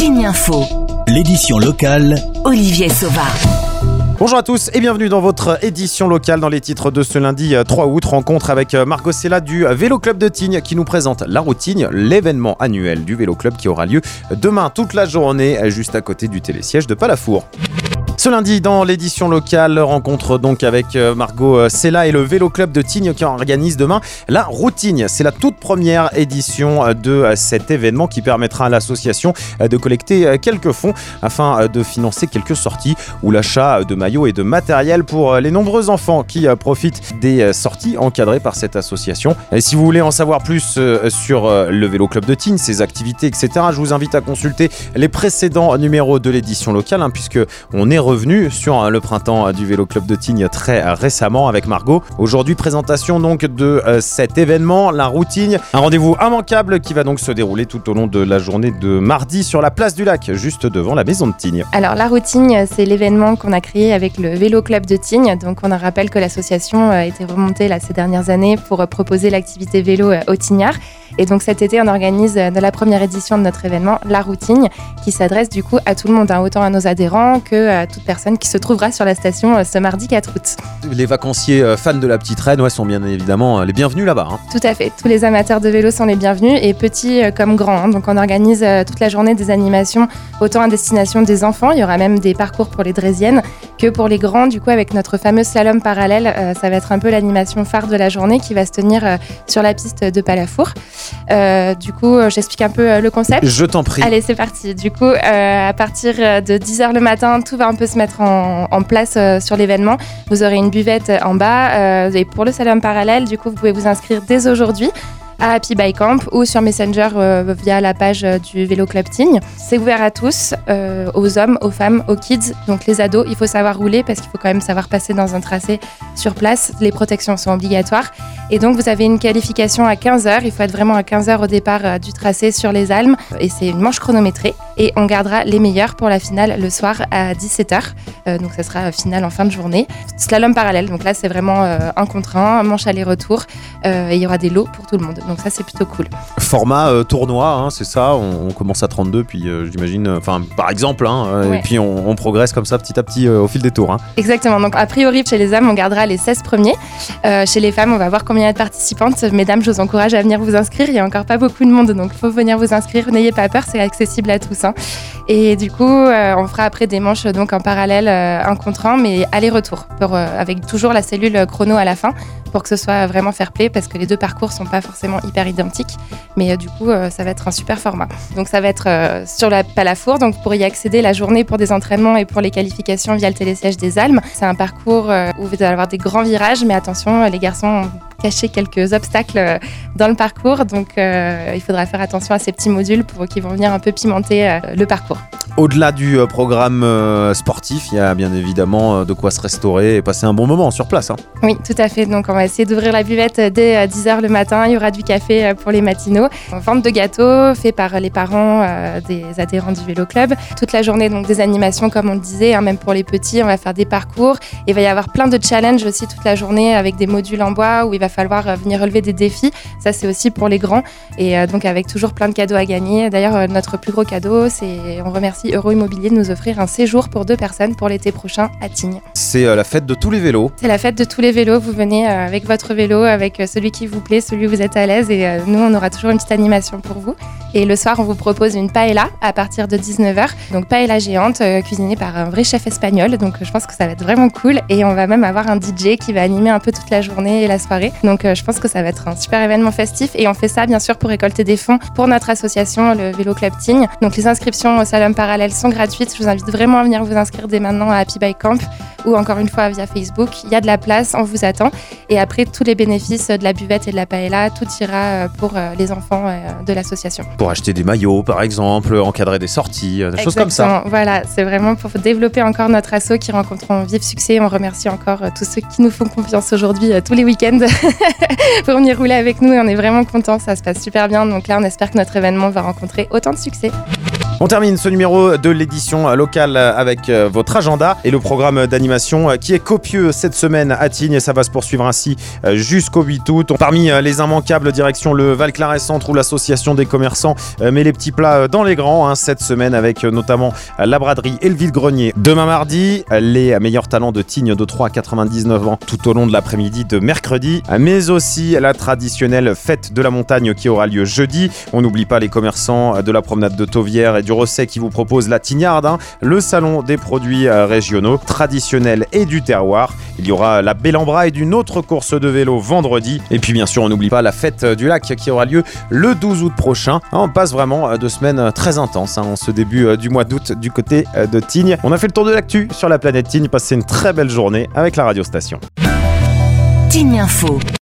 Igninfo. L'édition locale. Olivier Sauvard. Bonjour à tous et bienvenue dans votre édition locale. Dans les titres de ce lundi 3 août, rencontre avec Margot Sella du Vélo Club de Tignes qui nous présente la routine, l'événement annuel du Vélo Club qui aura lieu demain toute la journée juste à côté du télésiège de Palafour. Ce lundi, dans l'édition locale, rencontre donc avec Margot Sella et le Vélo Club de Tignes qui organise demain la routine. C'est la toute première édition de cet événement qui permettra à l'association de collecter quelques fonds afin de financer quelques sorties ou l'achat de maillots et de matériel pour les nombreux enfants qui profitent des sorties encadrées par cette association. Et si vous voulez en savoir plus sur le Vélo Club de Tignes, ses activités, etc., je vous invite à consulter les précédents numéros de l'édition locale puisque on est revenu sur le printemps du Vélo Club de Tignes très récemment avec Margot. Aujourd'hui, présentation donc de cet événement, la routine, un rendez-vous immanquable qui va donc se dérouler tout au long de la journée de mardi sur la place du Lac, juste devant la maison de Tignes. Alors la routine, c'est l'événement qu'on a créé avec le Vélo Club de Tignes. Donc on rappelle que l'association a été remontée ces dernières années pour proposer l'activité vélo aux Tignards. Et donc cet été, on organise de la première édition de notre événement, la routine, qui s'adresse du coup à tout le monde, autant à nos adhérents que à toute personne qui se trouvera sur la station ce mardi 4 août. Les vacanciers fans de la petite reine sont bien évidemment les bienvenus là-bas. Tout à fait, tous les amateurs de vélo sont les bienvenus, et petits comme grands. Donc on organise toute la journée des animations, autant à destination des enfants, il y aura même des parcours pour les Drésiennes, que pour les grands, du coup avec notre fameux slalom parallèle. Ça va être un peu l'animation phare de la journée qui va se tenir sur la piste de Palafour. Du coup, j'explique un peu le concept. Je t'en prie. Allez, c'est parti. Du coup, à partir de 10h le matin, tout va un peu se mettre en place sur l'événement. Vous aurez une buvette en bas. Et pour le slalom parallèle, du coup, vous pouvez vous inscrire dès aujourd'hui à Happy Bike Camp ou sur Messenger via la page du Vélo Club Tignes. C'est ouvert à tous, aux hommes, aux femmes, aux kids. Donc les ados, il faut savoir rouler parce qu'il faut quand même savoir passer dans un tracé sur place. Les protections sont obligatoires. Et donc vous avez une qualification à 15h. Il faut être vraiment à 15h au départ du tracé sur les Almes. Et c'est une manche chronométrée. Et on gardera les meilleurs pour la finale le soir à 17h. Donc ça sera finale en fin de journée. Slalom parallèle. Donc là, c'est vraiment un contre un, manche aller-retour. Et il y aura des lots pour tout le monde. Donc ça, c'est plutôt cool. Format tournoi, c'est ça. On commence à 32, puis j'imagine, par exemple, ouais. Et puis on progresse comme ça petit à petit au fil des tours. Exactement. Donc a priori, chez les hommes, on gardera les 16 premiers. Chez les femmes, on va voir combien il y a de participantes. Mesdames, je vous encourage à venir vous inscrire. Il n'y a encore pas beaucoup de monde, donc il faut venir vous inscrire. N'ayez pas peur, c'est accessible à tous. Et du coup, on fera après des manches donc en parallèle, un contre un, mais aller-retour, avec toujours la cellule chrono à la fin, pour que ce soit vraiment fair play, parce que les deux parcours sont pas forcément hyper identiques, mais du coup, ça va être un super format. Donc ça va être sur la Palafour, donc pour y accéder la journée pour des entraînements et pour les qualifications via le télésiège des Almes. C'est un parcours où vous allez avoir des grands virages, mais attention, les garçons ont caché quelques obstacles dans le parcours, donc il faudra faire attention à ces petits modules qui vont venir un peu pimenter le parcours. Au-delà du programme sportif, il y a bien évidemment de quoi se restaurer et passer un bon moment sur place. Oui, tout à fait. Donc on va essayer d'ouvrir la buvette dès 10h le matin. Il y aura du café pour les matinaux. Vente de gâteaux fait par les parents des adhérents du Vélo Club. Toute la journée, donc des animations comme on le disait, même pour les petits, on va faire des parcours. Il va y avoir plein de challenges aussi toute la journée avec des modules en bois où il va falloir venir relever des défis. Ça, c'est aussi pour les grands. Et donc avec toujours plein de cadeaux à gagner. D'ailleurs, notre plus gros cadeau, on remercie Euro Immobilier de nous offrir un séjour pour 2 personnes pour l'été prochain à Tignes. C'est la fête de tous les vélos. C'est la fête de tous les vélos. Vous venez avec votre vélo, avec celui qui vous plaît, celui où vous êtes à l'aise. Et nous, on aura toujours une petite animation pour vous. Et le soir, on vous propose une paella à partir de 19h. Donc paella géante, cuisinée par un vrai chef espagnol. Donc je pense que ça va être vraiment cool. Et on va même avoir un DJ qui va animer un peu toute la journée et la soirée. Donc je pense que ça va être un super événement festif. Et on fait ça, bien sûr, pour récolter des fonds pour notre association, le Vélo Club Tignes. Donc les inscriptions au slalom parallèle sont gratuites. Je vous invite vraiment à venir vous inscrire dès maintenant à Happy Bike Camp ou encore une fois via Facebook. Il y a de la place, on vous attend. Et après, tous les bénéfices de la buvette et de la paella, tout ira pour les enfants de l'association. Pour acheter des maillots, par exemple, encadrer des sorties, des choses comme ça. Voilà, c'est vraiment pour développer encore notre asso qui rencontre un vif succès. On remercie encore tous ceux qui nous font confiance aujourd'hui, tous les week-ends, pour venir rouler avec nous. Et on est vraiment contents, ça se passe super bien. Donc là, on espère que notre événement va rencontrer autant de succès. On termine ce numéro de l'édition locale avec votre agenda et le programme d'animation qui est copieux cette semaine à Tignes. Ça va se poursuivre ainsi jusqu'au 8 août. Parmi les immanquables, direction le Val-Claret Centre où l'association des commerçants met les petits plats dans les grands cette semaine avec notamment la braderie et le vide-grenier. Demain mardi, les meilleurs talents de Tignes de 3 à 99 ans tout au long de l'après-midi de mercredi, mais aussi la traditionnelle fête de la montagne qui aura lieu jeudi. On n'oublie pas les commerçants de la promenade de Tauvière et du Rosset qui vous propose la Tignarde, le salon des produits régionaux, traditionnels et du terroir. Il y aura la Belle en Bras et d'une autre course de vélo vendredi. Et puis bien sûr, on n'oublie pas la fête du lac qui aura lieu le 12 août prochain. On passe vraiment 2 semaines très intenses en ce début du mois d'août du côté de Tignes. On a fait le tour de l'actu sur la planète Tignes. Passez une très belle journée avec la radio station. Tignes Info.